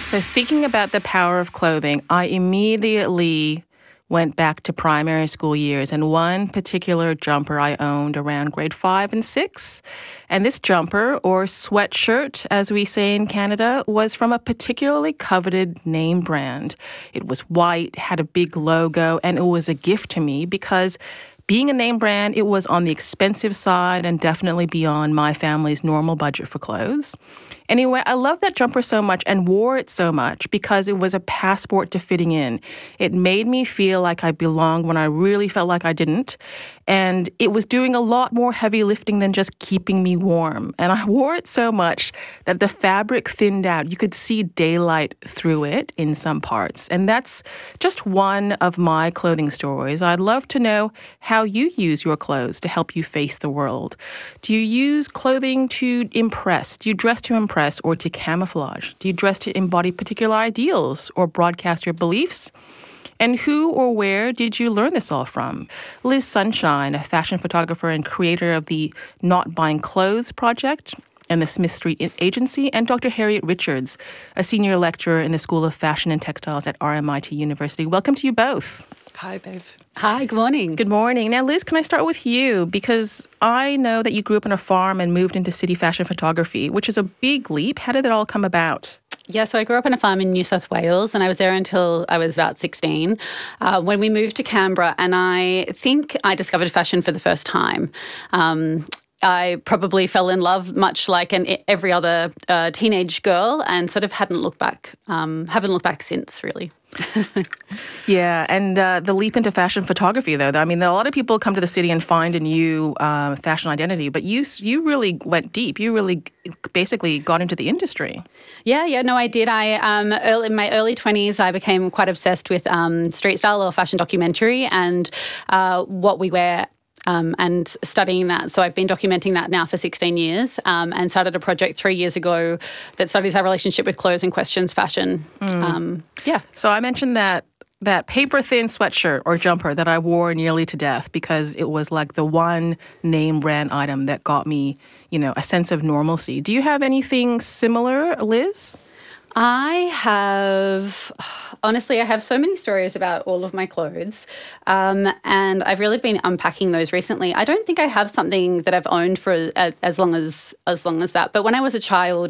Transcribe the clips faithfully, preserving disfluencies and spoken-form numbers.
So thinking about the power of clothing, I immediately went back to primary school years, and one particular jumper I owned around grade five and six. And this jumper, or sweatshirt, as we say in Canada, was from a particularly coveted name brand. It was white, had a big logo, and it was a gift to me because being a name brand, it was on the expensive side and definitely beyond my family's normal budget for clothes. Anyway, I loved that jumper so much and wore it so much because it was a passport to fitting in. It made me feel like I belonged when I really felt like I didn't. And it was doing a lot more heavy lifting than just keeping me warm. And I wore it so much that the fabric thinned out. You could see daylight through it in some parts. And that's just one of my clothing stories. I'd love to know how you use your clothes to help you face the world. Do you use clothing to impress? Do you dress to impress or to camouflage? Do you dress to embody particular ideals or broadcast your beliefs? And who or where did you learn this all from? Liz Sunshine, a fashion photographer and creator of the Not Buying Clothes project and the Smith Street Agency, and Doctor Harriet Richards, a senior lecturer in the School of Fashion and Textiles at R M I T University. Welcome to you both. Hi, Bev. Hi, good morning. Good morning. Now, Liz, can I start with you? Because I know that you grew up on a farm and moved into city fashion photography, which is a big leap. How did it all come about? Yeah, so I grew up on a farm in New South Wales and I was there until I was about sixteen uh, when we moved to Canberra, and I think I discovered fashion for the first time. Um, I probably fell in love much like an, every other uh, teenage girl and sort of hadn't looked back, um, haven't looked back since, really. Yeah, and uh, the leap into fashion photography, though. I mean, a lot of people come to the city and find a new uh, fashion identity, but you you really went deep. You really basically got into the industry. Yeah, yeah, no, I did. I um, early, in my early twenties, I became quite obsessed with um, street style or fashion documentary and uh, what we wear. Um, and studying that. So I've been documenting that now for sixteen years um, and started a project three years ago that studies our relationship with clothes and questions fashion. Mm. Um, yeah. So I mentioned that that paper-thin sweatshirt or jumper that I wore nearly to death because it was like the one name brand item that got me, you know, a sense of normalcy. Do you have anything similar, Liz? I have, honestly, I have so many stories about all of my clothes um, and I've really been unpacking those recently. I don't think I have something that I've owned for uh, as long as as long as that. But when I was a child,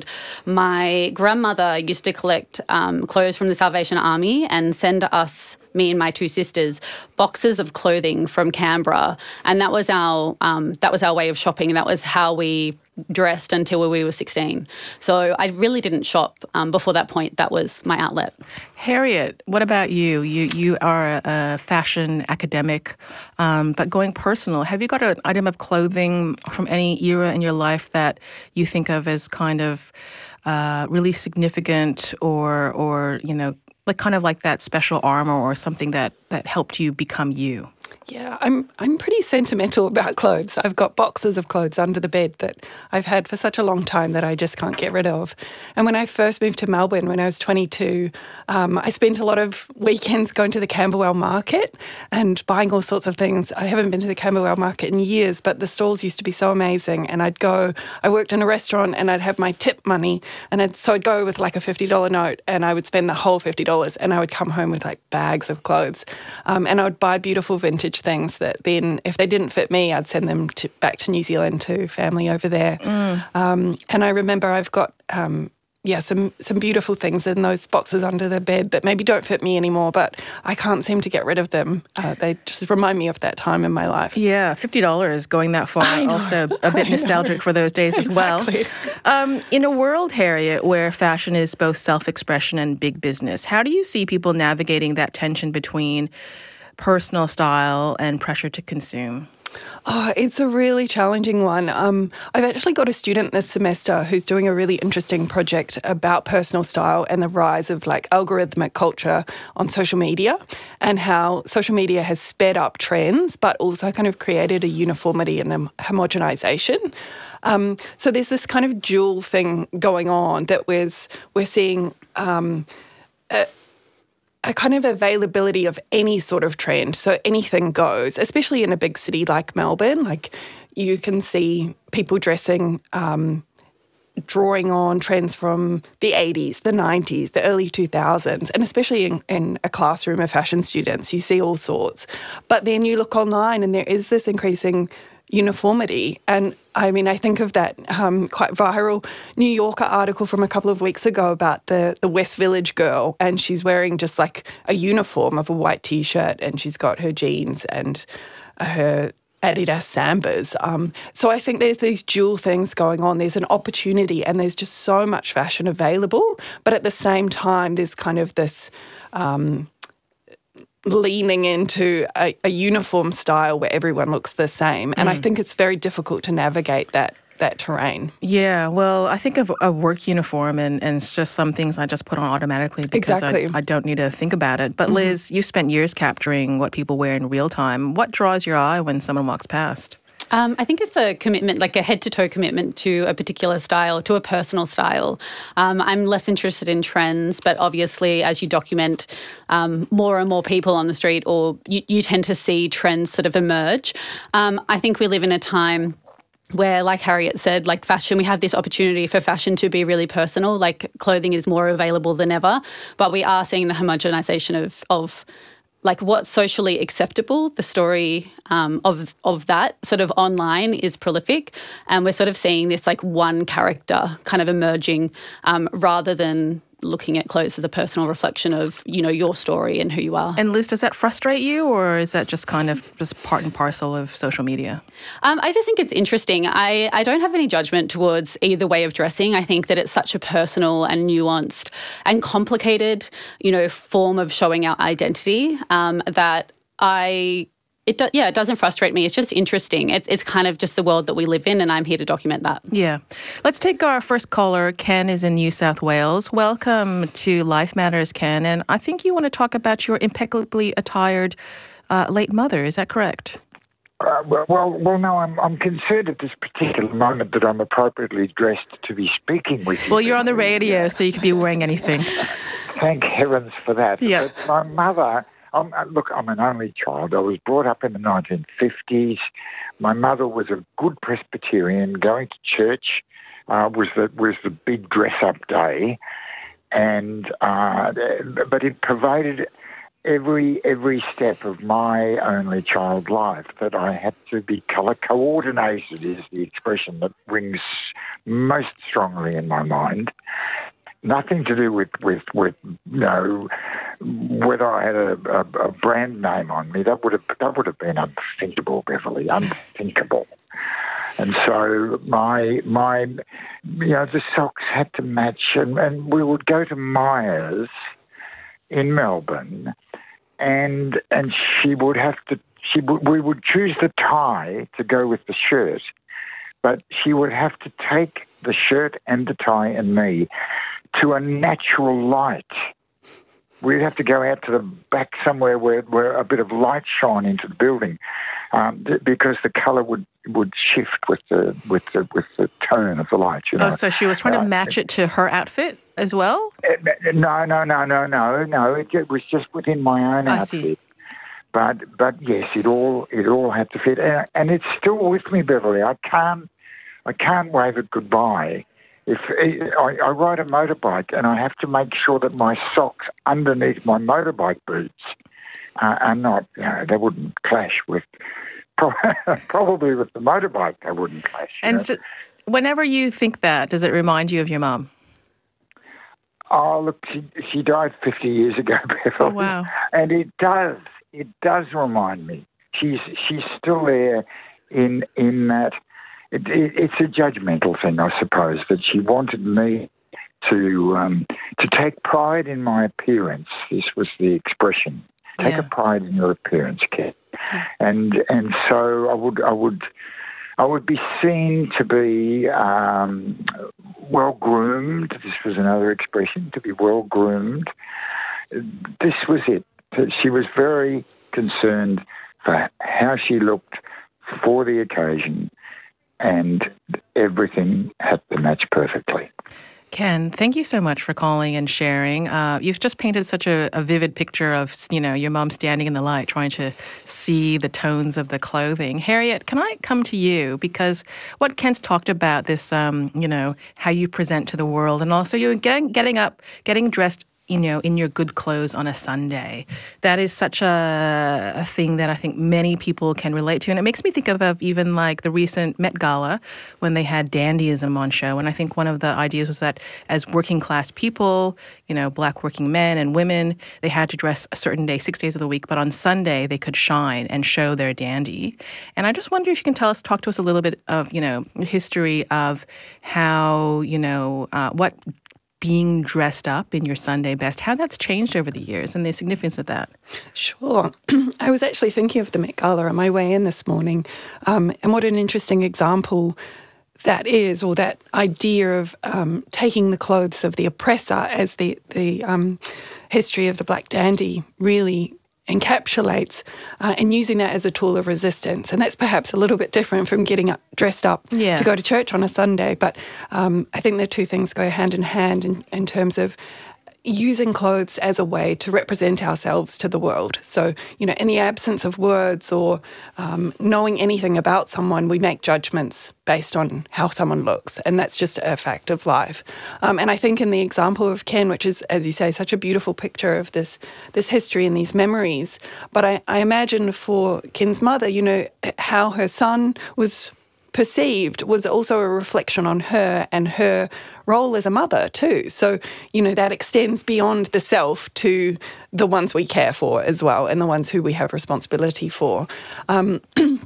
my grandmother used to collect um, clothes from the Salvation Army and send us, me and my two sisters, boxes of clothing from Canberra, and that was our um, that was our way of shopping. That was how we dressed until we were sixteen. So I really didn't shop um, before that point. That was my outlet. Harriet, what about you? You you are a fashion academic, um, but going personal, have you got an item of clothing from any era in your life that you think of as kind of uh, really significant, or or you know, like kind of like that special armor or something that, that helped you become you? Yeah, I'm I'm pretty sentimental about clothes. I've got boxes of clothes under the bed that I've had for such a long time that I just can't get rid of. And when I first moved to Melbourne when I was twenty-two, um, I spent a lot of weekends going to the Camberwell market and buying all sorts of things. I haven't been to the Camberwell market in years, but the stalls used to be so amazing. And I'd go, I worked in a restaurant and I'd have my tip money, and I'd, so I'd go with like a fifty dollars note and I would spend the whole fifty dollars and I would come home with like bags of clothes. Um, and I would buy beautiful vintage things that then, if they didn't fit me, I'd send them to, back to New Zealand to family over there. Mm. Um, and I remember I've got, um, yeah, some some beautiful things in those boxes under the bed that maybe don't fit me anymore, but I can't seem to get rid of them. Uh, they just remind me of that time in my life. Yeah, fifty dollars going that far. Also a bit nostalgic for those days as exactly. well. Um, in a world, Harriet, where fashion is both self-expression and big business, how do you see people navigating that tension between personal style and pressure to consume? Oh, it's a really challenging one. Um, I've actually got a student this semester who's doing a really interesting project about personal style and the rise of like algorithmic culture on social media, and how social media has sped up trends but also kind of created a uniformity and a homogenization. Um, so there's this kind of dual thing going on that we're, we're seeing um, a, a kind of availability of any sort of trend. So anything goes, especially in a big city like Melbourne. Like you can see people dressing um, drawing on trends from the eighties, the nineties, the early two thousands, and especially in, in a classroom of fashion students, you see all sorts. But then you look online and there is this increasing uniformity. And I mean, I think of that um, quite viral New Yorker article from a couple of weeks ago about the, the West Village girl, and she's wearing just like a uniform of a white T-shirt, and she's got her jeans and her Adidas Sambas. Um, so I think there's these dual things going on. There's an opportunity and there's just so much fashion available, but at the same time, there's kind of this Um, leaning into a, a uniform style where everyone looks the same. And mm. I think it's very difficult to navigate that that terrain. Yeah, well, I think of a work uniform and, and it's just some things I just put on automatically because exactly. I, I don't need to think about it. But mm-hmm. Liz, you've spent years capturing what people wear in real time. What draws your eye when someone walks past? Um, I think it's a commitment, like a head-to-toe commitment to a particular style, to a personal style. Um, I'm less interested in trends, but obviously as you document um, more and more people on the street, or you, you tend to see trends sort of emerge. Um, I think we live in a time where, like Harriet said, like fashion, we have this opportunity for fashion to be really personal. Like clothing is more available than ever, but we are seeing the homogenization of of like what's socially acceptable. The story um, of of that sort of online is prolific, and we're sort of seeing this like one character kind of emerging um, rather than looking at clothes as a personal reflection of, you know, your story and who you are. And Liz, does that frustrate you, or is that just kind of just part and parcel of social media? Um, I just think it's interesting. I, I don't have any judgment towards either way of dressing. I think that it's such a personal and nuanced and complicated, you know, form of showing our identity um, that I... It do, yeah, it doesn't frustrate me. It's just interesting. It's it's kind of just the world that we live in, and I'm here to document that. Yeah. Let's take our first caller. Ken is in New South Wales. Welcome to Life Matters, Ken. And I think you want to talk about your impeccably attired uh, late mother. Is that correct? Uh, well, well, well, no, I'm I'm concerned at this particular moment that I'm appropriately dressed to be speaking with you. Well, you're on the radio, so you could be wearing anything. Thank heavens for that. Yeah. But my mother... Um, look, I'm an only child. I was brought up in the nineteen fifties. My mother was a good Presbyterian. Going to church uh, was the was the big dress-up day, and uh, but it pervaded every every step of my only child life. That I had to be colour coordinated is the expression that rings most strongly in my mind. Nothing to do with, with, with you know, whether I had a, a, a brand name on me. That would have that would have been unthinkable, Beverly, unthinkable. And so my my you know the socks had to match, and, and we would go to Myers in Melbourne, and and she would have to she would, we would choose the tie to go with the shirt, but she would have to take the shirt and the tie and me to a natural light. We'd have to go out to the back somewhere where, where a bit of light shone into the building, um, th- because the colour would, would shift with the with the with the tone of the light. You know? Oh, so she was trying to uh, match it to her outfit as well? No, no, no, no, no, no. It, it was just within my own I outfit. See. But but yes, it all it all had to fit, and, and it's still with me, Beverly. I can't I can't wave it goodbye. If I, I ride a motorbike and I have to make sure that my socks underneath my motorbike boots uh, are not, you know, they wouldn't clash with, probably with the motorbike they wouldn't clash. And know? so whenever you think that, does it remind you of your mum? Oh, look, she, she died fifty years ago, Beverly. Oh, wow. And it does, it does remind me. She's she's still there in in that. It, it, it's a judgmental thing, I suppose, that she wanted me to um, to take pride in my appearance. This was the expression: take yeah. a pride in your appearance, Kat. Yeah. And and so I would I would I would be seen to be um, well groomed. This was another expression: to be well groomed. This was it. She was very concerned for how she looked for the occasion. And everything had to match perfectly. Ken, thank you so much for calling and sharing. Uh, you've just painted such a, a vivid picture of, you know, your mom standing in the light trying to see the tones of the clothing. Harriet, can I come to you? Because what Ken's talked about, this, um, you know, how you present to the world, and also you're getting, getting up, getting dressed, you know, in your good clothes on a Sunday. That is such a, a thing that I think many people can relate to. And it makes me think of, of even like the recent Met Gala when they had dandyism on show. And I think one of the ideas was that as working class people, you know, black working men and women, they had to dress a certain day, six days of the week. But on Sunday, they could shine and show their dandy. And I just wonder if you can tell us, talk to us a little bit of, you know, history of how, you know, uh, what being dressed up in your Sunday best, how that's changed over the years and the significance of that. Sure. I was actually thinking of the Met Gala on my way in this morning, um, and what an interesting example that is, or that idea of um, taking the clothes of the oppressor, as the, the um, history of the Black Dandy really encapsulates, uh, and using that as a tool of resistance. And that's perhaps a little bit different from getting up, dressed up yeah. to go to church on a Sunday. But um, I think the two things go hand in hand in, in terms of using clothes as a way to represent ourselves to the world. So, you know, in the absence of words or um, knowing anything about someone, we make judgments based on how someone looks, and that's just a fact of life. Um, and I think in the example of Ken, which is, as you say, such a beautiful picture of this this history and these memories, but I, I imagine for Ken's mother, you know, how her son was perceived was also a reflection on her and her role as a mother too. So, you know, that extends beyond the self to the ones we care for as well, and the ones who we have responsibility for. Um,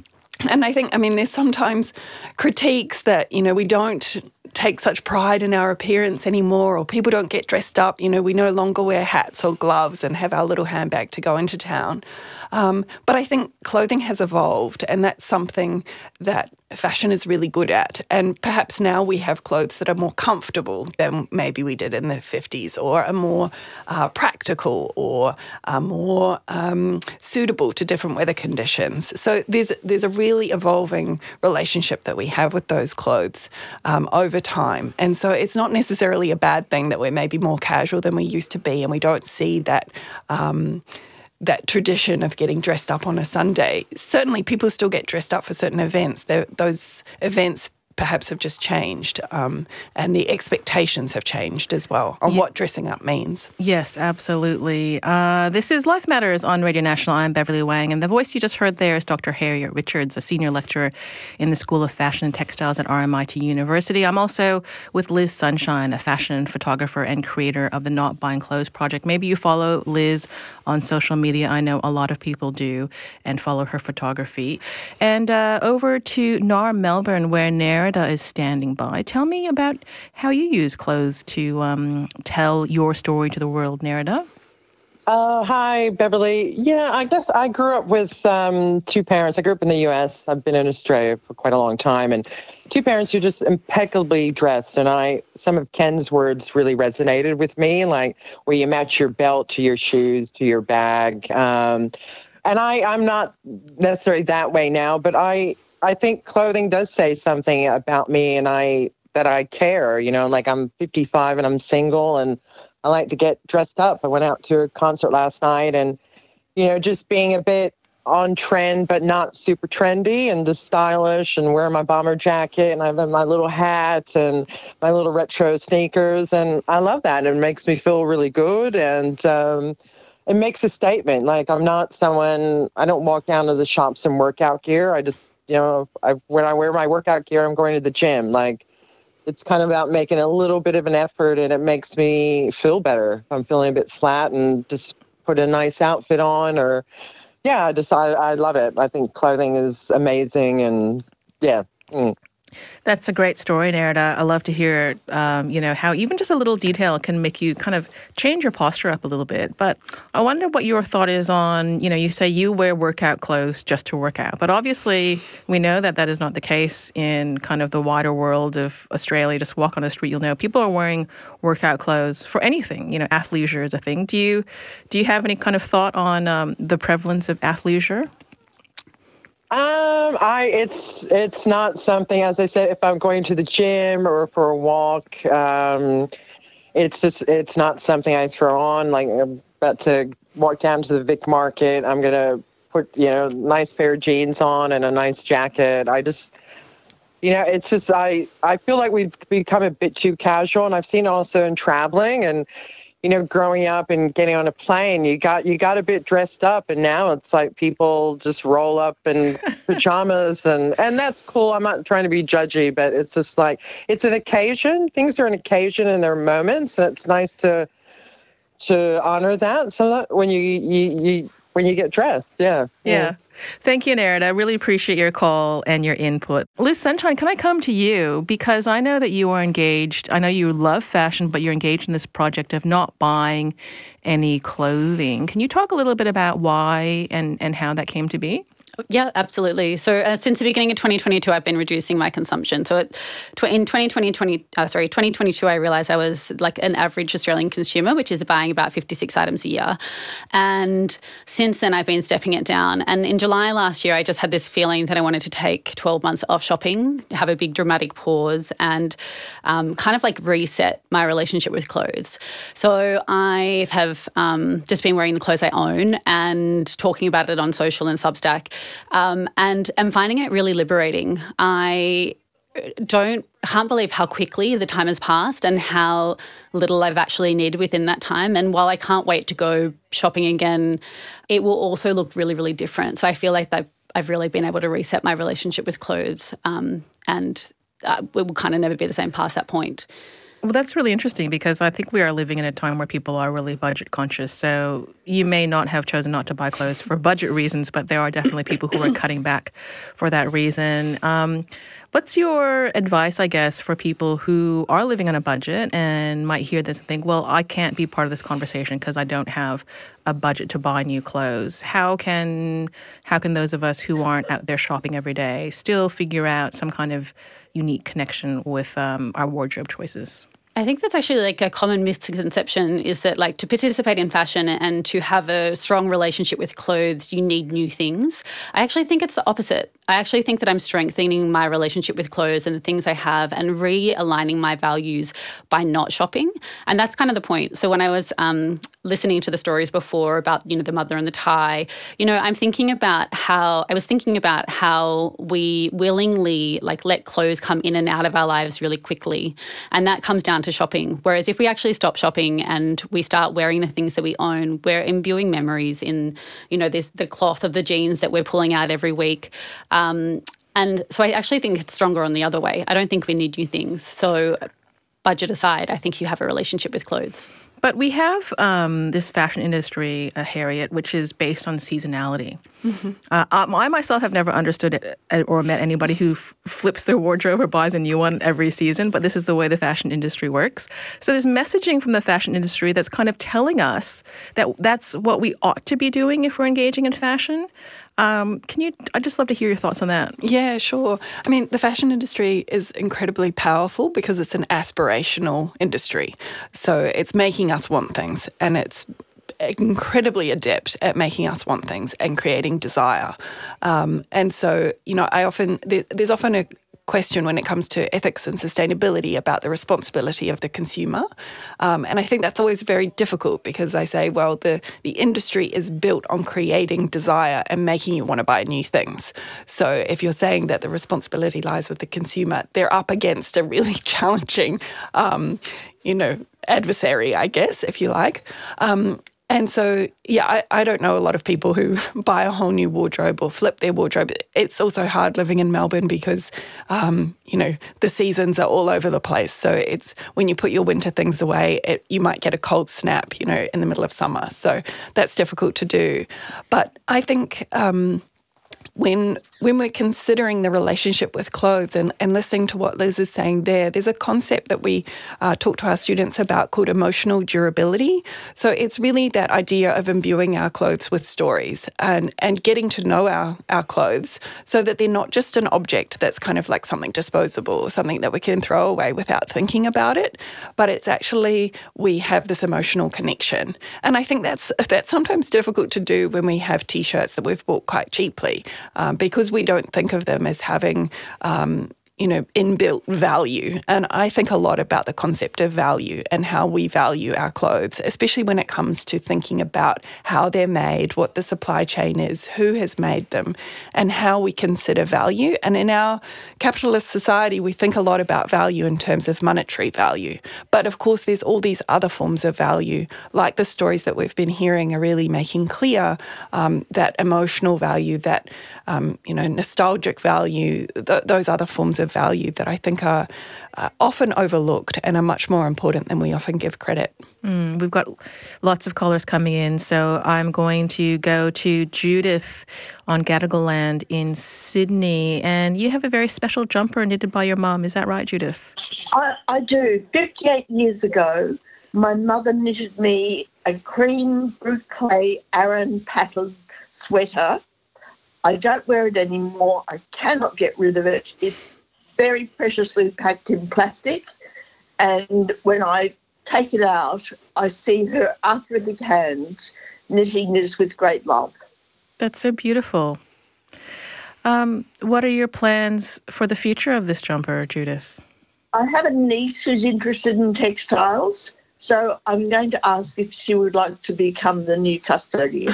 and I think, I mean, there's sometimes critiques that, you know, we don't take such pride in our appearance anymore, or people don't get dressed up. You know, we no longer wear hats or gloves and have our little handbag to go into town. Um, but I think clothing has evolved, and that's something that fashion is really good at. And perhaps now we have clothes that are more comfortable than maybe we did in the fifties, or are more uh, practical, or are more um, suitable to different weather conditions. So there's there's a really evolving relationship that we have with those clothes um, over time. And so it's not necessarily a bad thing that we're maybe more casual than we used to be, and we don't see that um, that tradition of getting dressed up on a Sunday. Certainly people still get dressed up for certain events. They're, those events perhaps have just changed, um, and the expectations have changed as well on yeah. what dressing up means. Yes, absolutely. Uh, this is Life Matters on Radio National. I'm Beverly Wang, and the voice you just heard there is Doctor Harriet Richards, a senior lecturer in the School of Fashion and Textiles at R M I T University. I'm also with Liz Sunshine, a fashion photographer and creator of the Not Buying Clothes Project. Maybe you follow Liz on social media. I know a lot of people do, and follow her photography. And uh, over to N A R Melbourne, where Nerida is standing by. Tell me about how you use clothes to um, tell your story to the world, Nerida. Uh, hi, Beverly. Yeah, I guess I grew up with um, two parents. I grew up in the U S. I've been in Australia for quite a long time, and two parents who are just impeccably dressed. And I, some of Ken's words really resonated with me, like where you match your belt to your shoes to your bag. Um, and I, I'm not necessarily that way now, but I. I think clothing does say something about me, and I that I care, you know, like I'm fifty-five and I'm single, and I like to get dressed up. I went out to a concert last night, and, you know, just being a bit on trend, but not super trendy, and just stylish, and wearing my bomber jacket, and I have my little hat and my little retro sneakers. And I love that. It makes me feel really good. And, um, it makes a statement. Like, I'm not someone, I don't walk down to the shops in workout gear. I just, you know, I, when I wear my workout gear, I'm going to the gym. Like, it's kind of about making a little bit of an effort, and it makes me feel better. If I'm feeling a bit flat, and just put a nice outfit on, or, yeah, I just, I, I love it. I think clothing is amazing, and yeah. Mm. That's a great story, Nerida. I love to hear, um, you know, how even just a little detail can make you kind of change your posture up a little bit. But I wonder what your thought is on, you know, you say you wear workout clothes just to work out. But obviously, we know that that is not the case in kind of the wider world of Australia. Just walk on the street, you'll know people are wearing workout clothes for anything. You know, athleisure is a thing. Do you, do you have any kind of thought on um, the prevalence of athleisure? Um, I it's it's not something, as I said, if I'm going to the gym or for a walk, um, it's just it's not something I throw on. Like I'm about to walk down to the Vic Market, I'm gonna put you know nice pair of jeans on and a nice jacket. I just you know it's just I I feel like we've become a bit too casual, and I've seen also in traveling and. You know, growing up and getting on a plane, you got you got a bit dressed up, and now it's like people just roll up in pajamas, and, and that's cool. I'm not trying to be judgy, but it's just like it's an occasion. Things are an occasion and they're moments, and it's nice to to honor that. So that when you you, you when you get dressed, yeah, yeah. yeah. Thank you, Nerida. I really appreciate your call and your input. Liz Sunshine, can I come to you? Because I know that you are engaged. I know you love fashion, but you're engaged in this project of not buying any clothing. Can you talk a little bit about why and, and how that came to be? Yeah, absolutely. So uh, since the beginning of twenty twenty-two, I've been reducing my consumption. So it, tw- in twenty twenty, twenty, uh, sorry, twenty twenty-two, I realised I was like an average Australian consumer, which is buying about fifty-six items a year. And since then, I've been stepping it down. And in July last year, I just had this feeling that I wanted to take twelve months off shopping, have a big dramatic pause, and um, kind of like reset my relationship with clothes. So I have um, just been wearing the clothes I own and talking about it on social and Substack. Um, and I'm finding it really liberating. I don't can't believe how quickly the time has passed and how little I've actually needed within that time. And while I can't wait to go shopping again, it will also look really, really different. So I feel like I've, I've really been able to reset my relationship with clothes, um, and uh, it will kind of never be the same past that point. Well, that's really interesting because I think we are living in a time where people are really budget conscious. So you may not have chosen not to buy clothes for budget reasons, but there are definitely people who are cutting back for that reason. Um, what's your advice, I guess, for people who are living on a budget and might hear this and think, well, I can't be part of this conversation because I don't have a budget to buy new clothes. How can how can those of us who aren't out there shopping every day still figure out some kind of unique connection with um, our wardrobe choices? I think that's actually like a common misconception is that like to participate in fashion and to have a strong relationship with clothes, you need new things. I actually think it's the opposite. I actually think that I'm strengthening my relationship with clothes and the things I have and realigning my values by not shopping. And that's kind of the point. So when I was um, listening to the stories before about, you know, the mother and the tie, you know, I'm thinking about how, I was thinking about how we willingly like let clothes come in and out of our lives really quickly. And that comes down to shopping. Whereas if we actually stop shopping and we start wearing the things that we own, we're imbuing memories in, you know, this, the cloth of the jeans that we're pulling out every week. Um, and so I actually think it's stronger on the other way. I don't think we need new things. So budget aside, I think you have a relationship with clothes. But we have um, this fashion industry, uh, Harriet, which is based on seasonality. Mm-hmm. Uh, I myself have never understood it or met anybody who f- flips their wardrobe or buys a new one every season, but this is the way the fashion industry works. So there's messaging from the fashion industry that's kind of telling us that that's what we ought to be doing if we're engaging in fashion. Um, can you, I'd just love to hear your thoughts on that. Yeah, sure. I mean, the fashion industry is incredibly powerful because it's an aspirational industry. So it's making us want things, and it's incredibly adept at making us want things and creating desire. Um, and so, you know, I often, there, there's often a question when it comes to ethics and sustainability about the responsibility of the consumer. Um, and I think that's always very difficult because I say, well, the, the industry is built on creating desire and making you want to buy new things. So if you're saying that the responsibility lies with the consumer, they're up against a really challenging, um, you know, adversary, I guess, if you like. Um, And so, yeah, I, I don't know a lot of people who buy a whole new wardrobe or flip their wardrobe. It's also hard living in Melbourne because, um, you know, the seasons are all over the place. So it's when you put your winter things away, it, you might get a cold snap, you know, in the middle of summer. So that's difficult to do. But I think um, when when we're considering the relationship with clothes and, and listening to what Liz is saying there, there's a concept that we uh, talk to our students about called emotional durability. So it's really that idea of imbuing our clothes with stories and, and getting to know our, our clothes so that they're not just an object that's kind of like something disposable or something that we can throw away without thinking about it, but it's actually we have this emotional connection. And I think that's that's sometimes difficult to do when we have T-shirts that we've bought quite cheaply. um, because we don't think of them as having um, you know, inbuilt value. And I think a lot about the concept of value and how we value our clothes, especially when it comes to thinking about how they're made, what the supply chain is, who has made them, and how we consider value. And in our capitalist society, we think a lot about value in terms of monetary value. But of course, there's all these other forms of value, like the stories that we've been hearing are really making clear, um, that emotional value, that, um, you know, nostalgic value, th- those other forms of value that I think are uh, often overlooked and are much more important than we often give credit. Mm, we've got lots of callers coming in, so I'm going to go to Judith on Gadigal land in Sydney. And you have a very special jumper knitted by your mum. Is that right, Judith? I, I do. fifty-eight years ago, my mother knitted me a cream boucle Aran pattern sweater. I don't wear it anymore. I cannot get rid of it. It's very preciously packed in plastic, and when I take it out, I see her arthritic hands knitting this with great love. That's so beautiful. Um, what are your plans for the future of this jumper, Judith? I have a niece who's interested in textiles, so I'm going to ask if she would like to become the new custodian.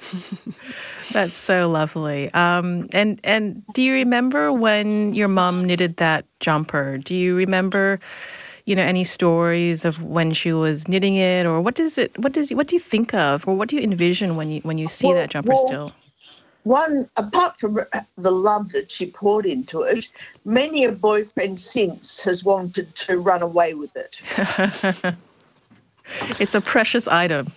That's so lovely. Um, and and do you remember when your mum knitted that jumper? Do you remember, you know, any stories of when she was knitting it, or what does it? What does what do you think of, or what do you envision when you when you see well, that jumper well, still? One, apart from the love that she poured into it, many a boyfriend since has wanted to run away with it. It's a precious item.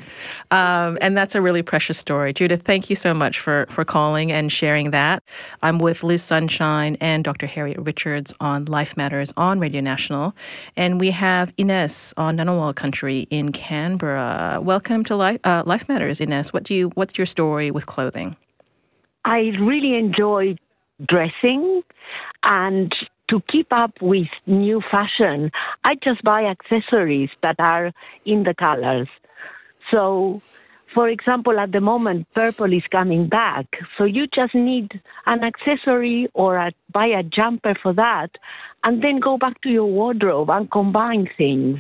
Um, and that's a really precious story. Judith, thank you so much for, for calling and sharing that. I'm with Liz Sunshine and Doctor Harriet Richards on Life Matters on Radio National. And we have Ines on Ngunnawal country in Canberra. Welcome to Life, uh, Life Matters, Ines. What do you, what's your story with clothing? I really enjoy dressing, and to keep up with new fashion, I just buy accessories that are in the colors. So, for example, at the moment, purple is coming back. So you just need an accessory or a, buy a jumper for that, and then go back to your wardrobe and combine things.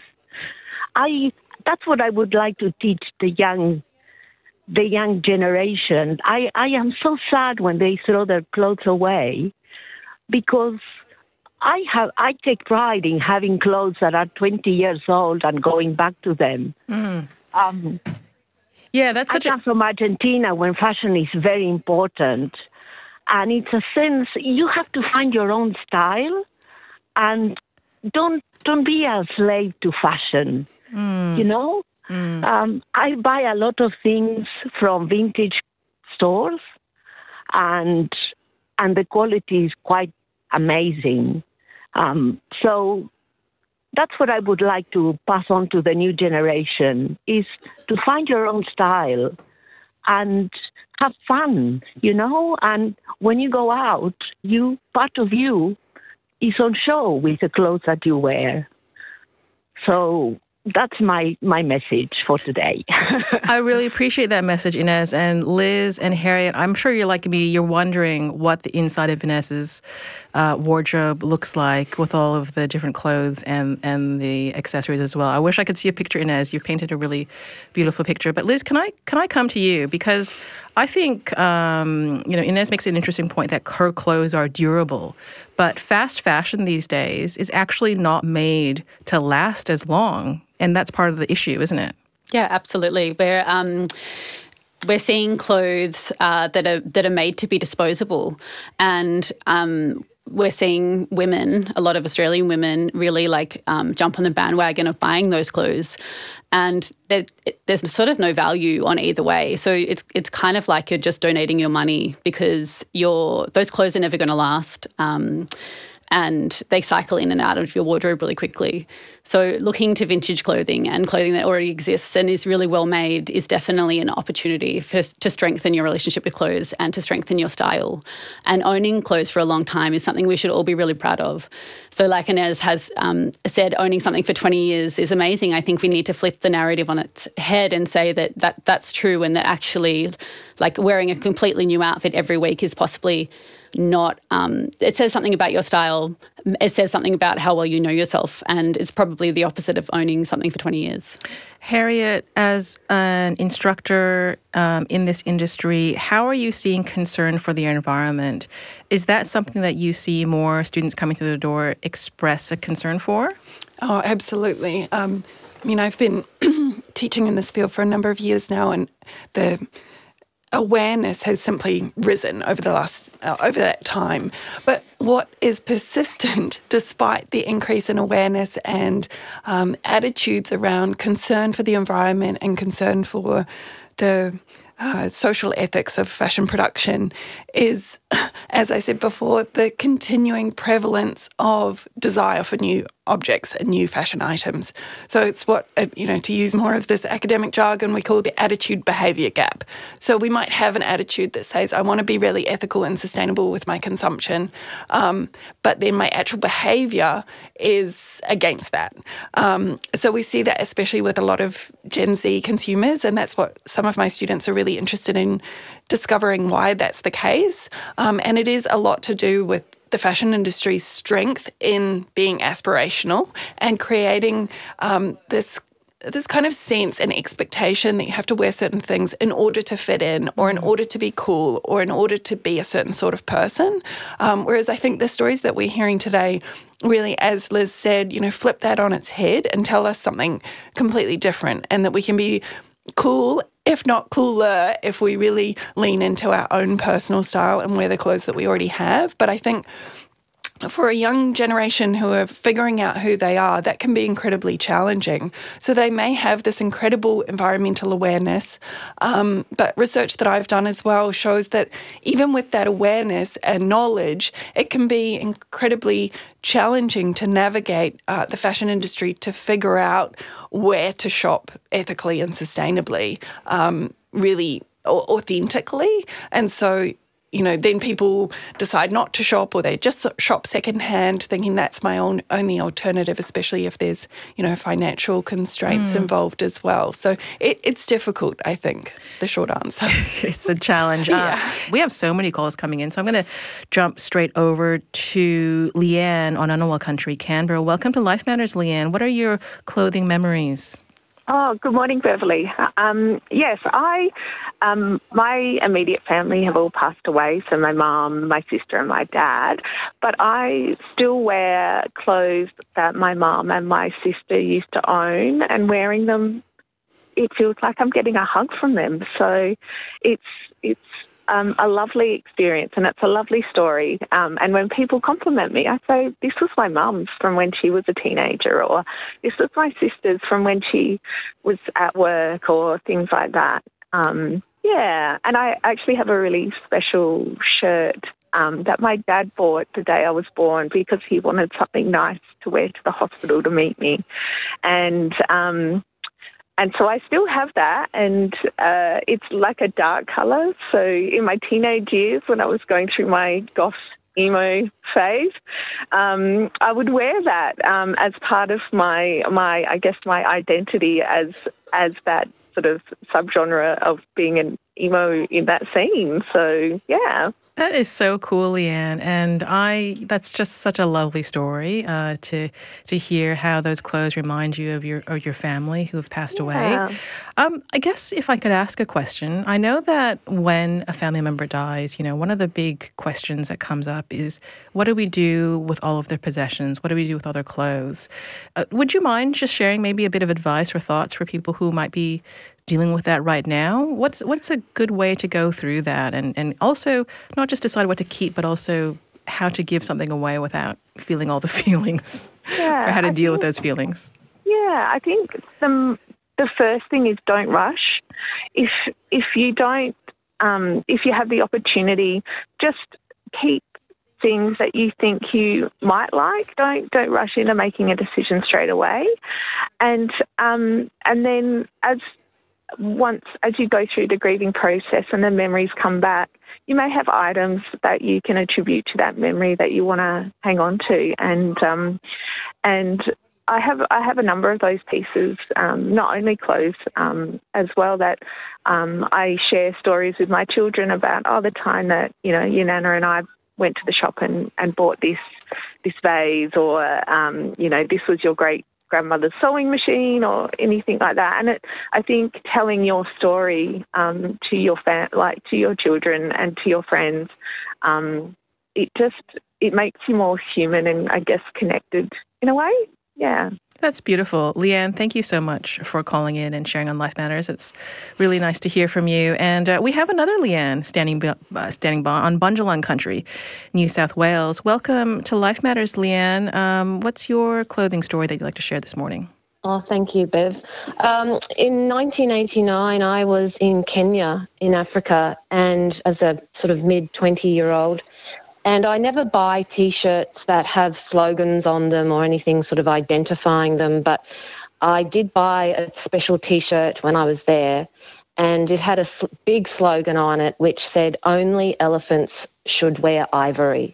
I that's what I would like to teach the young the young generation. I, I am so sad when they throw their clothes away, because I have I take pride in having clothes that are twenty years old and going back to them. Mm. Um, yeah, that's such I come a... from Argentina, when fashion is very important. And it's a sense, you have to find your own style, and don't don't be a slave to fashion, Mm. you know? Mm. Um, I buy a lot of things from vintage stores, and and the quality is quite amazing. Um, so that's what I would like to pass on to the new generation, is to find your own style and have fun, you know? And when you go out, you part of you is on show with the clothes that you wear. So that's my, my message for today. I really appreciate that message, Ines. And Liz and Harriet, I'm sure you're like me, you're wondering what the inside of Ines's uh, wardrobe looks like with all of the different clothes and, and the accessories as well. I wish I could see a picture, Ines. You've painted a really beautiful picture. But Liz, can I can I come to you? Because I think, um, you know, Ines makes an interesting point that her clothes are durable. But fast fashion these days is actually not made to last as long. And that's part of the issue, isn't it? Yeah, absolutely. We're um, we're seeing clothes uh, that are that are made to be disposable, and um, we're seeing women, a lot of Australian women, really like um, jump on the bandwagon of buying those clothes, and it, there's sort of no value on either way. So it's it's kind of like you're just donating your money, because your those clothes are never going to last. Um, and they cycle in and out of your wardrobe really quickly. So looking to vintage clothing and clothing that already exists and is really well made is definitely an opportunity for, to strengthen your relationship with clothes and to strengthen your style. And owning clothes for a long time is something we should all be really proud of. So like Inez has um, said, owning something for twenty years is amazing. I think we need to flip the narrative on its head and say that, that that's true, and that actually like wearing a completely new outfit every week is possibly not, um, it says something about your style. It says something about how well you know yourself, and it's probably the opposite of owning something for twenty years. Harriet, as an instructor um, in this industry, how are you seeing concern for the environment? Is that something that you see more students coming through the door express a concern for? Oh, absolutely. Um, I mean, I've been teaching in this field for a number of years now, and the awareness has simply risen over the last uh, over that time. But what is persistent, despite the increase in awareness and um, attitudes around concern for the environment and concern for the uh, social ethics of fashion production, is, as I said before, the continuing prevalence of desire for new objects and new fashion items. So it's what, uh, you know, to use more of this academic jargon, we call the attitude behaviour gap. So we might have an attitude that says, I want to be really ethical and sustainable with my consumption, um, but then my actual behaviour is against that. Um, so we see that especially with a lot of Gen Z consumers, and that's what some of my students are really interested in discovering why that's the case. Um, and it is a lot to do with the fashion industry's strength in being aspirational and creating um, this this kind of sense and expectation that you have to wear certain things in order to fit in, or in order to be cool, or in order to be a certain sort of person. Um, whereas I think the stories that we're hearing today really, as Liz said, you know, flip that on its head and tell us something completely different, and that we can be cool, if not cooler, if we really lean into our own personal style and wear the clothes that we already have. But I think for a young generation who are figuring out who they are, that can be incredibly challenging. So they may have this incredible environmental awareness, um, but research that I've done as well shows that even with that awareness and knowledge, it can be incredibly challenging to navigate uh, the fashion industry to figure out where to shop ethically and sustainably, um, really authentically. And so, you know, then people decide not to shop, or they just shop secondhand, thinking that's my own only alternative, especially if there's, you know, financial constraints mm. involved as well. So it, it's difficult, I think, is the short answer. It's a challenge. yeah. Uh, we have so many calls coming in, so I'm going to jump straight over to Leanne on Ngunnawal Country, Canberra. Welcome to Life Matters, Leanne. What are your clothing memories? Oh, good morning, Beverly. Um, yes, I, um, my immediate family have all passed away, so my mum, my sister and my dad, but I still wear clothes that my mum and my sister used to own, and wearing them, it feels like I'm getting a hug from them. So it's it's Um, a lovely experience, and it's a lovely story. Um, and when people compliment me, I say, this was my mum's from when she was a teenager, or this was my sister's from when she was at work, or things like that. Um, yeah, and I actually have a really special shirt um, that my dad bought the day I was born, because he wanted something nice to wear to the hospital to meet me. And um And so I still have that, and uh, it's like a dark colour. So in my teenage years, when I was going through my goth emo phase, um, I would wear that um, as part of my, my, I guess, my identity as as that sort of subgenre of being an emo in that scene. So, yeah. That is so cool, Leanne, and I that's just such a lovely story uh, to to hear how those clothes remind you of your of your family who have passed yeah. away. Um, I guess if I could ask a question, I know that when a family member dies, you know, one of the big questions that comes up is, what do we do with all of their possessions? What do we do with all their clothes? Uh, would you mind just sharing maybe a bit of advice or thoughts for people who might be dealing with that right now? What's what's a good way to go through that, and, and also not just decide what to keep, but also how to give something away without feeling all the feelings, yeah, or how to I deal think, with those feelings? Yeah, I think the the first thing is don't rush. If if you don't, um, if you have the opportunity, just keep things that you think you might like. Don't don't rush into making a decision straight away. And um, and then as once as you go through the grieving process and the memories come back, you may have items that you can attribute to that memory that you want to hang on to. And um, and I have I have a number of those pieces, um, not only clothes um, as well, that um, I share stories with my children about, oh, the time that, you know, your Nana and I went to the shop and, and bought this this vase, or, um, you know, this was your great grandmother's sewing machine, or anything like that. And it, I think telling your story um, to your fam- like to your children and to your friends, um, it just it makes you more human and, I guess, connected in a way. Yeah. That's beautiful. Leanne, thank you so much for calling in and sharing on Life Matters. It's really nice to hear from you. And uh, we have another Leanne standing uh, standing by on Bundjalung country, New South Wales. Welcome to Life Matters, Leanne. Um, what's your clothing story that you'd like to share this morning? Oh, thank you, Bev. Um, in nineteen eighty-nine, I was in Kenya in Africa, and as a sort of mid twenty-year-old, and I never buy T-shirts that have slogans on them or anything sort of identifying them, but I did buy a special T-shirt when I was there, and it had a big slogan on it which said, "Only elephants should wear ivory."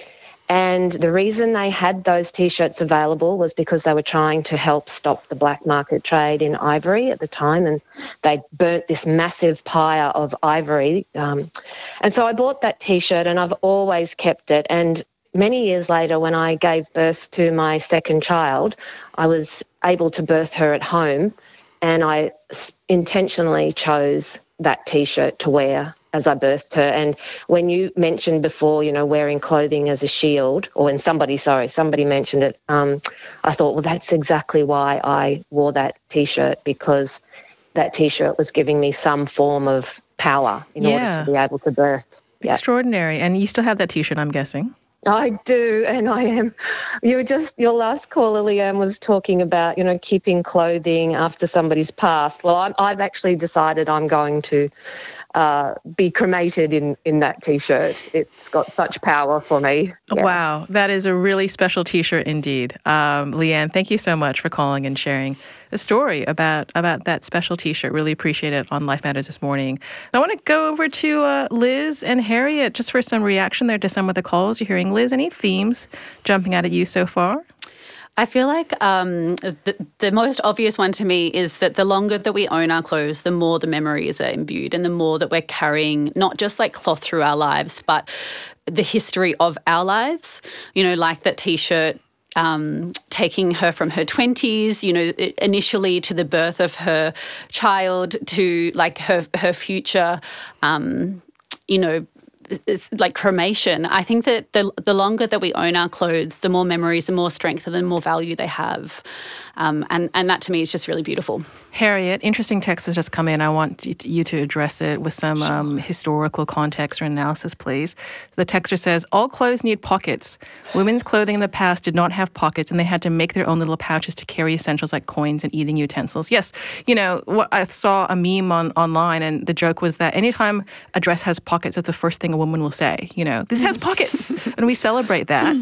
And the reason they had those T-shirts available was because they were trying to help stop the black market trade in ivory at the time, and they burnt this massive pyre of ivory. Um, and so I bought that T-shirt, and I've always kept it. And many years later, when I gave birth to my second child, I was able to birth her at home, and I intentionally chose that T-shirt to wear as I birthed her. And when you mentioned before, you know, wearing clothing as a shield, or when somebody, sorry, somebody mentioned it, um, I thought, well, that's exactly why I wore that T-shirt, because that T-shirt was giving me some form of power in yeah. order to be able to birth. Extraordinary. Yeah. And you still have that T-shirt, I'm guessing. I do, and I am. You were just, your last caller, Leanne, was talking about, you know, keeping clothing after somebody's passed. Well, I'm, I've actually decided I'm going to uh, be cremated in, in that T-shirt. It's got such power for me. Yeah. Wow, that is a really special T-shirt indeed. Um, Leanne, thank you so much for calling and sharing a story about, about that special T-shirt. Really appreciate it on Life Matters this morning. I want to go over to uh, Liz and Harriet just for some reaction there to some of the calls you're hearing. Liz, any themes jumping out at you so far? I feel like um, the, the most obvious one to me is that the longer that we own our clothes, the more the memories are imbued, and the more that we're carrying not just like cloth through our lives, but the history of our lives. You know, like that T-shirt um, taking her from her twenties, you know, initially to the birth of her child, to like her, her future, um, you know, it's like cremation. I think that the the longer that we own our clothes, the more memories, the more strength, and the more value they have. Um, and, and that to me is just really beautiful. Harriet, interesting text has just come in. I want you to address it with some um, historical context or analysis, please. The texter says, all clothes need pockets. Women's clothing in the past did not have pockets, and they had to make their own little pouches to carry essentials like coins and eating utensils. Yes, you know, what I saw a meme on online, and the joke was that anytime a dress has pockets, that's the first thing a woman will say. You know, this has pockets, and we celebrate that.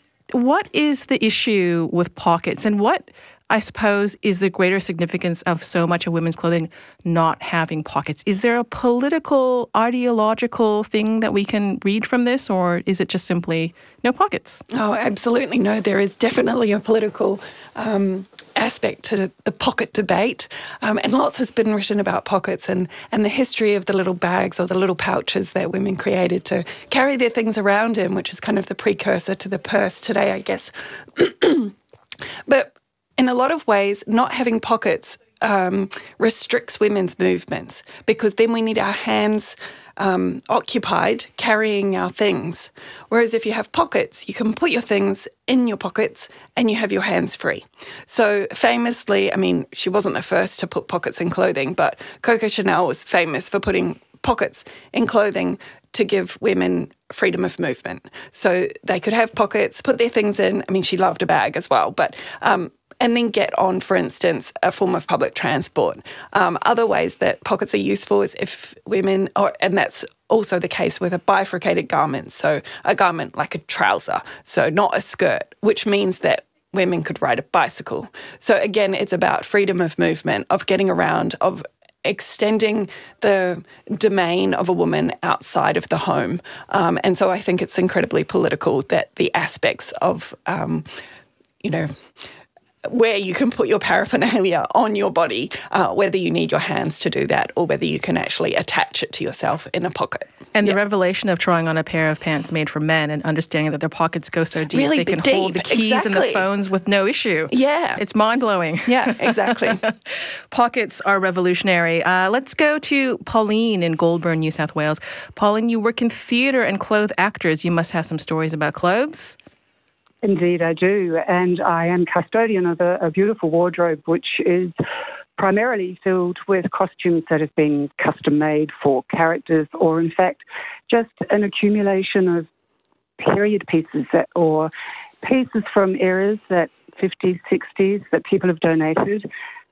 What is the issue with pockets, and what, I suppose, is the greater significance of so much of women's clothing not having pockets? Is there a political, ideological thing that we can read from this, or is it just simply no pockets? Oh, absolutely no. There is definitely a political um, aspect to the pocket debate, um, and lots has been written about pockets and, and the history of the little bags or the little pouches that women created to carry their things around in, which is kind of the precursor to the purse today, I guess. But in a lot of ways, not having pockets um, restricts women's movements, because then we need our hands um, occupied carrying our things. Whereas if you have pockets, you can put your things in your pockets and you have your hands free. So famously, I mean, she wasn't the first to put pockets in clothing, but Coco Chanel was famous for putting pockets in clothing to give women freedom of movement. So they could have pockets, put their things in. I mean, she loved a bag as well, but um, and then get on, for instance, a form of public transport. Um, other ways that pockets are useful is if women, or, and that's also the case with a bifurcated garment, so a garment like a trouser, so not a skirt, which means that women could ride a bicycle. So again, it's about freedom of movement, of getting around, of extending the domain of a woman outside of the home. Um, and so I think it's incredibly political that the aspects of, um, you know, where you can put your paraphernalia on your body, uh, whether you need your hands to do that or whether you can actually attach it to yourself in a pocket. And yep. the revelation of trying on a pair of pants made for men and understanding that their pockets go so deep really they can deep. hold the keys exactly. and the phones with no issue. Yeah. It's mind-blowing. Yeah, exactly. Pockets are revolutionary. Uh, let's go to Pauline in Goulburn, New South Wales. Pauline, you work in theatre and clothe actors. You must have some stories about clothes. Indeed, I do. And I am custodian of a, a beautiful wardrobe, which is primarily filled with costumes that have been custom-made for characters, or in fact, just an accumulation of period pieces that, or pieces from eras that fifties, sixties that people have donated.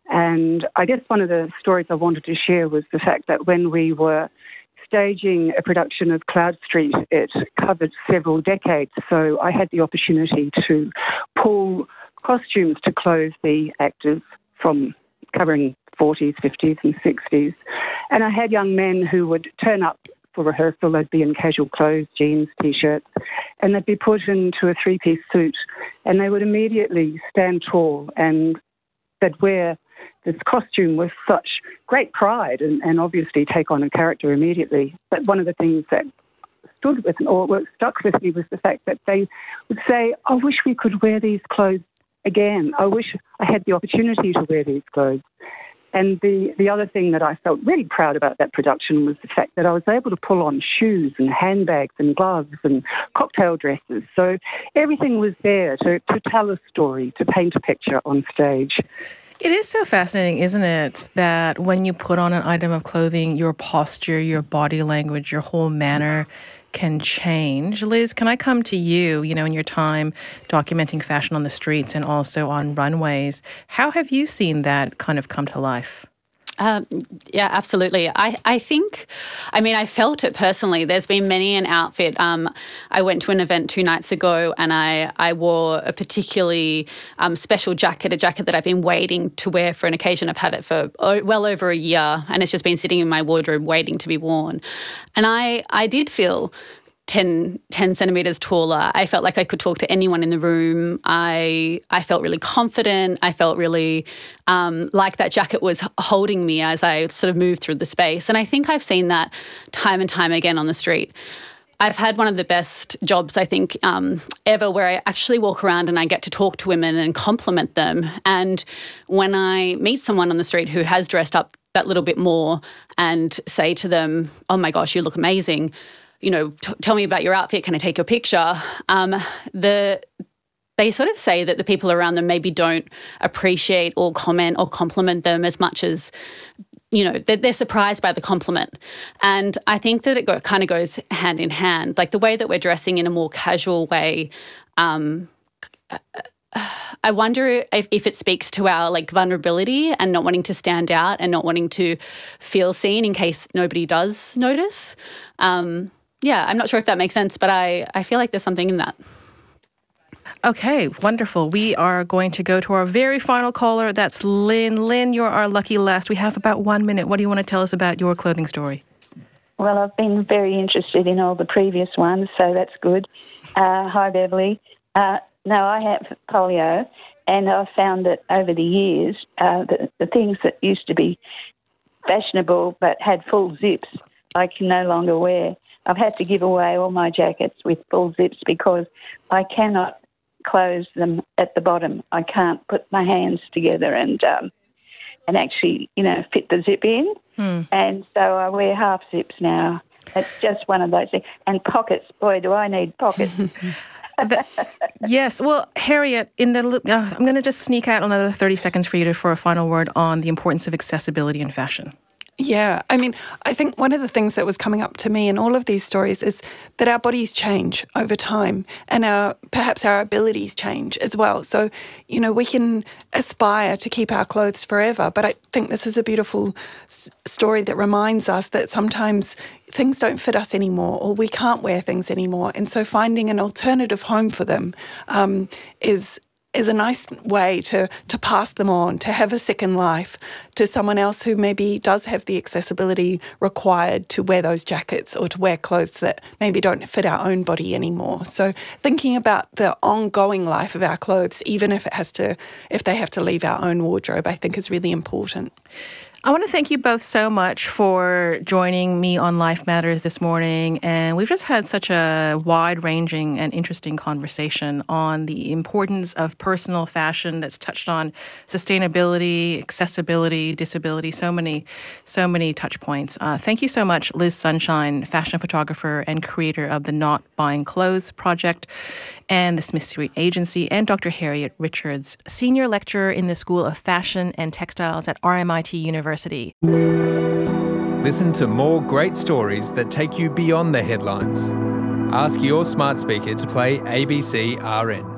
And I guess one of the stories I wanted to share was the fact that when we were staging a production of Cloud Street, it covered several decades. So I had the opportunity to pull costumes to clothe the actors from covering forties, fifties and sixties. And I had young men who would turn up for rehearsal. They'd be in casual clothes, jeans, T-shirts, and they'd be put into a three-piece suit. And they would immediately stand tall and they'd wear this costume with such great pride and, and obviously take on a character immediately. But one of the things that stood with or stuck with me was the fact that they would say, I wish we could wear these clothes again. I wish I had the opportunity to wear these clothes. And the, the other thing that I felt really proud about that production was the fact that I was able to pull on shoes and handbags and gloves and cocktail dresses. So everything was there to, to tell a story, to paint a picture on stage. It is so fascinating, isn't it, that when you put on an item of clothing, your posture, your body language, your whole manner can change. Liz, can I come to you, you know, in your time documenting fashion on the streets and also on runways? How have you seen that kind of come to life? Um, yeah, absolutely. I, I think, I mean, I felt it personally. There's been many an outfit. Um, I went to an event two nights ago and I, I wore a particularly um, special jacket, a jacket that I've been waiting to wear for an occasion. I've had it for oh, well over a year and it's just been sitting in my wardrobe waiting to be worn. And I, I did feel ten, ten centimetres taller. I felt like I could talk to anyone in the room. I I felt really confident. I felt really um, like that jacket was holding me as I sort of moved through the space. And I think I've seen that time and time again on the street. I've had one of the best jobs, I think, um, ever where I actually walk around and I get to talk to women and compliment them. And when I meet someone on the street who has dressed up that little bit more and say to them, oh my gosh, you look amazing, you know, t- tell me about your outfit, can I take your picture? Um, the they sort of say that the people around them maybe don't appreciate or comment or compliment them as much as, you know, they're, they're surprised by the compliment. And I think that it go, kind of goes hand in hand. Like the way that we're dressing in a more casual way, um, I wonder if, if it speaks to our like vulnerability and not wanting to stand out and not wanting to feel seen in case nobody does notice. Um, yeah, I'm not sure if that makes sense, but I, I feel like there's something in that. Okay, wonderful. We are going to go to our very final caller. That's Lynn. Lynn, you're our lucky last. We have about one minute. What do you want to tell us about your clothing story? Well, I've been very interested in all the previous ones, so that's good. Uh, hi, Beverly. Uh, no, I have polio, and I've found that over the years, uh, the, the things that used to be fashionable but had full zips, I can no longer wear. I've had to give away all my jackets with full zips because I cannot close them at the bottom. I can't put my hands together and um, and actually, you know, fit the zip in. Hmm. And so I wear half zips now. It's just one of those things. And pockets, boy, do I need pockets. the, yes. Well, Harriet, in the uh, I'm going to just sneak out another thirty seconds for you to, for a final word on the importance of accessibility in fashion. Yeah, I mean, I think one of the things that was coming up to me in all of these stories is that our bodies change over time, and our perhaps our abilities change as well. So, you know, we can aspire to keep our clothes forever, but I think this is a beautiful s- story that reminds us that sometimes things don't fit us anymore, or we can't wear things anymore, and so finding an alternative home for them um, is is a nice way to to pass them on, to have a second life to someone else who maybe does have the accessibility required to wear those jackets or to wear clothes that maybe don't fit our own body anymore. So thinking about the ongoing life of our clothes, even if it has to, if they have to leave our own wardrobe, I think is really important. I want to thank you both so much for joining me on Life Matters this morning. And we've just had such a wide-ranging and interesting conversation on the importance of personal fashion that's touched on sustainability, accessibility, disability, so many, so many touch points. Uh, thank you so much, Liz Sunshine, fashion photographer and creator of the Not Buying Clothes Project and the Smith Street Agency, and Doctor Harriet Richards, senior lecturer in the School of Fashion and Textiles at R M I T University. Listen to more great stories that take you beyond the headlines. Ask your smart speaker to play A B C R N.